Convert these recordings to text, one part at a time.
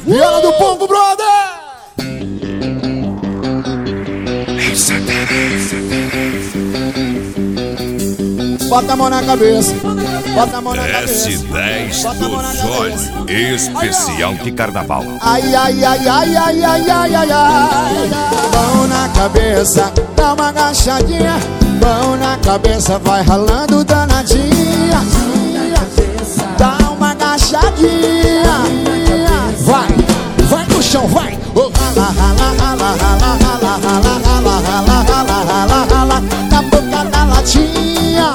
Viola do Pombo, brother! Bota a mão na cabeça, bota a mão na cabeça. S10 do Zóio, especial de carnaval. Ai, ai, ai, ai, ai, ai, ai, ai, ai. Mão na cabeça, dá uma agachadinha. Mão na cabeça, vai ralando danadinha. Dá uma agachadinha. Vai, vai no chão, vai. Oh, rala, rala, rala, rala, rala, rala, rala, rala, rala, rala, rala, na boca da latinha.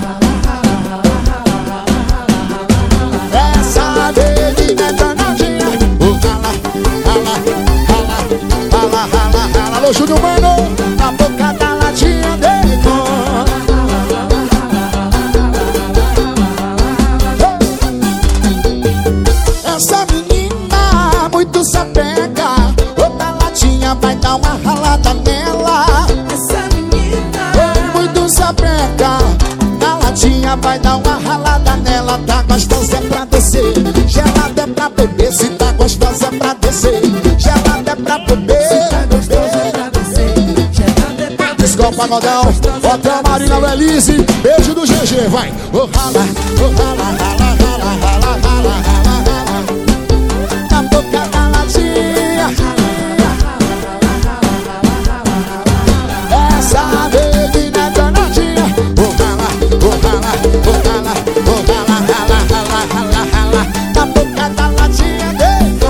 Essa bebida é danadinha. Oh, rala, rala, rala, rala, rala, rala. Alô, Júnior Mano, na boca da latinha dele. Essa menina muito sapeca, outra latinha vai dar uma ralada nela. Essa menina é muito sapeca, na latinha vai dar uma ralada nela. Tá gostosa é pra descer, gelada é pra beber. Se tá gostosa é pra descer, gelada é pra beber. tá gostosa pra descer, gelada é pra Descopa pagodão, bota a Marina Belize, beijo do GG, vai. Oh, rala, oh, rala, rala, rala, rala, rala, rala, rala, na boca da latinha. Essa bebida é danadinha. Oh, rala, oh, rala, oh, rala, oh, rala, rala, rala, rala, rala, na boca da latinha dele.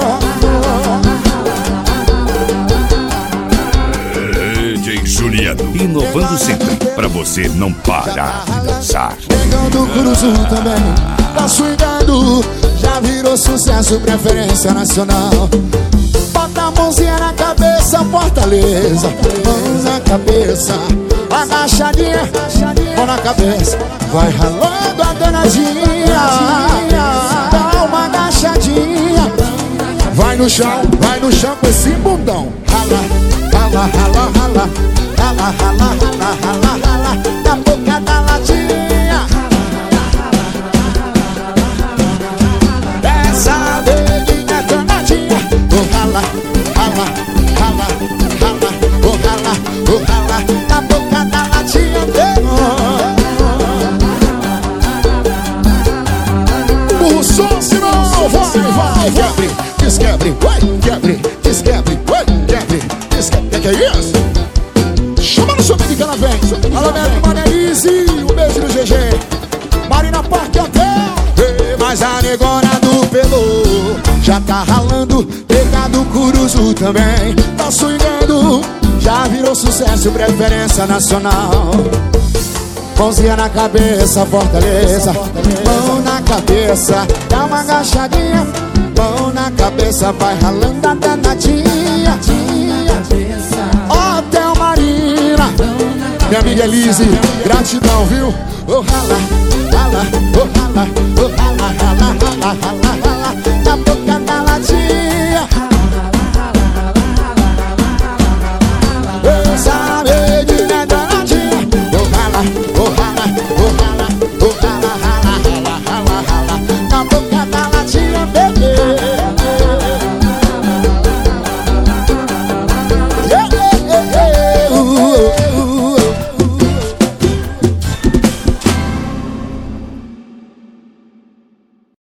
DJ Juliano, inovando sempre, pra você não parar de dançar. Pegando o Curuzu também, tá swingando, já virou sucesso, preferência nacional. Bota a mãozinha na cabeça, Fortaleza. Mão na cabeça, agachadinha, mão na cabeça, vai ralando a danadinha. Dá uma agachadinha, vai no chão com esse bundão. Rala, rala, rala, rala, rala, rala, rala, rala, rala, na boca da latinha. Essa bebida é danadinha. Oh, rala, rala, rala, rala, oh, rala, oh, rala, na boca da latinha dele. O som, senão vai, quebre, desquebre, vai, quebre, desquebre, vai, quebre, desquebre. Que é isso? Chama no som que ela vem. Alô, Neto Manelize, um beijo no GG. Marina Parque Hotel. Mas a negona do Pelô já tá ralando, pegado Curuzu também, tá swingando, já virou sucesso, preferência nacional. Mãozinha na cabeça, Fortaleza. Mão na cabeça, dá uma agachadinha. Mão na cabeça, vai ralando a danadinha. Hotel Marina, minha amiga Elise, gratidão, viu? Oh, rala, rala, oh, rala, oh, rala, rala, rala, rala.